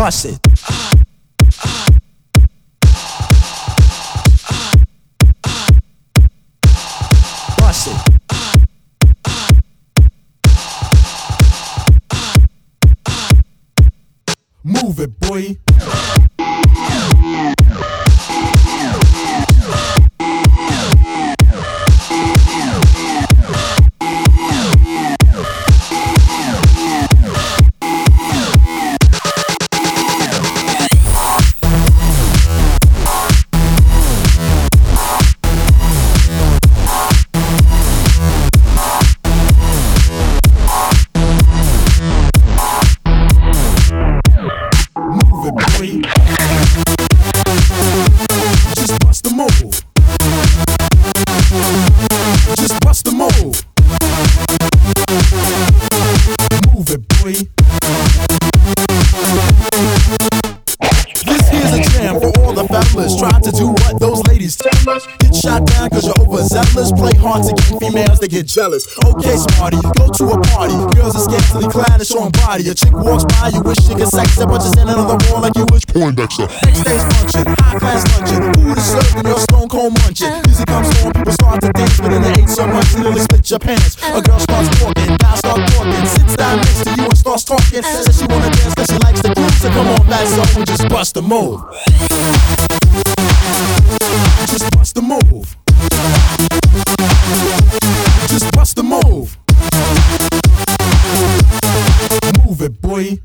bust it. Bust it. Move it, boy. Just bust the move. Just bust the move. Move it, boy. This here's a jam for all the fellas. Try to do what those ladies tell us. Get shot down cause you're overzealous. Play hard to get females, they get jealous. Okay, smarty, you go to a party. Girls are scantily clad and showing body. A chick walks by, you wish she could sex her, but you're standing on the wall like you was Poindexter. Next day's function, high class luncheon. Food is served and you're stone cold munching. Music comes on, people start to dance, but then they ate so much, you nearly split your pants. A girl starts walking, guys start talking. Sits down next to you and starts talking. Says she wanna dance cause she likes the groove. So come on, fat soul, and just bust the move. Just bust the move. Just bust the move. Move it, boy.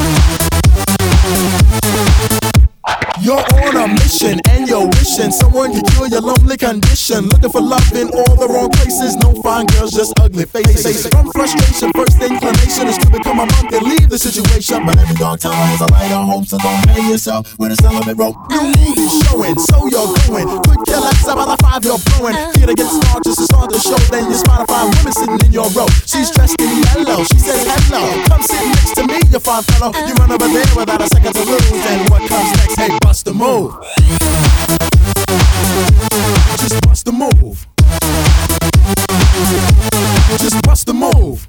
You're on a mission and you're wishing someone could cure your lonely condition. Looking for love in all the wrong places. No fine girls, just ugly faces. From frustration, first inclination is to become a monk and leave the situation. But every dark time has a light on home, so don't hang yourself with a celibate rope. New movie showing, so you're going. Quick kill X about the 5 you're blowing. Here to get started, just to start the show. Then you spot a fine woman sitting in your row. She's dressed in yellow, she says hello. Come sit next to me, you fine fellow. You run over there without a second to lose. And what comes next? Hey, bust the move. Just bust the move. Just bust the move.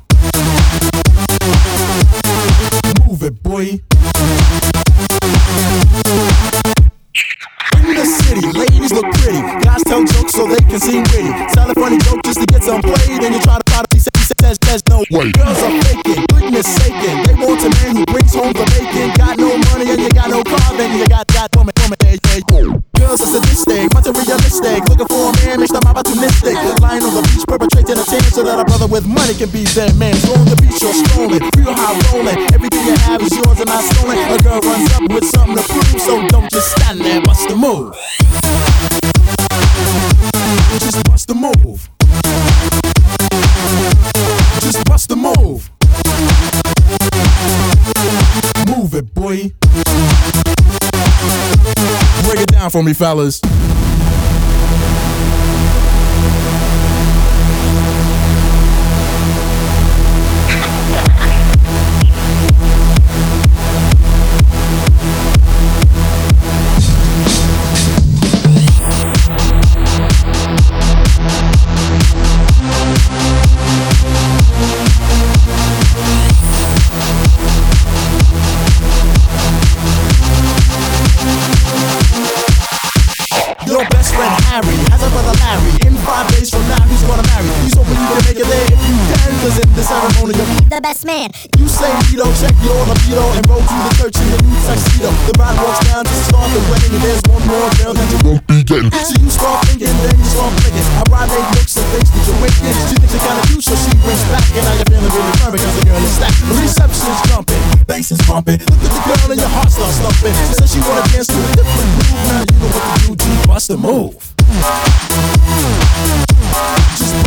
Move it, boy. In the city, ladies look pretty. Guys tell jokes so they can seem witty. Tell a funny joke just to get some play. Then you try to find says no way. Girls are faking, goodness saking. They want a man who brings home the bacon. Got no money and you got no car, then you got that woman, hey. Girls are sadistic, materialistic. Looking for a man, makes them opportunistic. Lying on the beach, perpetrating a tan so that a brother with money can be their man. So on the beach, you're strolling, real high rolling. Everything you have is yours and not stolen. A girl runs up with something to prove, so don't just stand there, bust the move. Just bust the move. Just bust the move. Move it, boy. Break it down for me, fellas. Harry has a brother Larry. In 5 days from now, he's gonna marry. He's hoping you can make it there if you can. Cause in the ceremony, you'll be the best man. You say Lido, check your libido, and roll to the church in the new tuxedo. The bride walks down to start the wedding, and there's one more girl that you won't be getting. So you start thinking, then you start thinking. A bride made looks and thinks that you're wicked. She thinks you're kinda cute, so she brings back. And now you're feeling really firm because the girl is stacked. The reception's jumping, bass is pumping. Look at the girl and your heart starts thumping. She says she wanna dance to a different move. Now you know what to do, G, bust the move. Just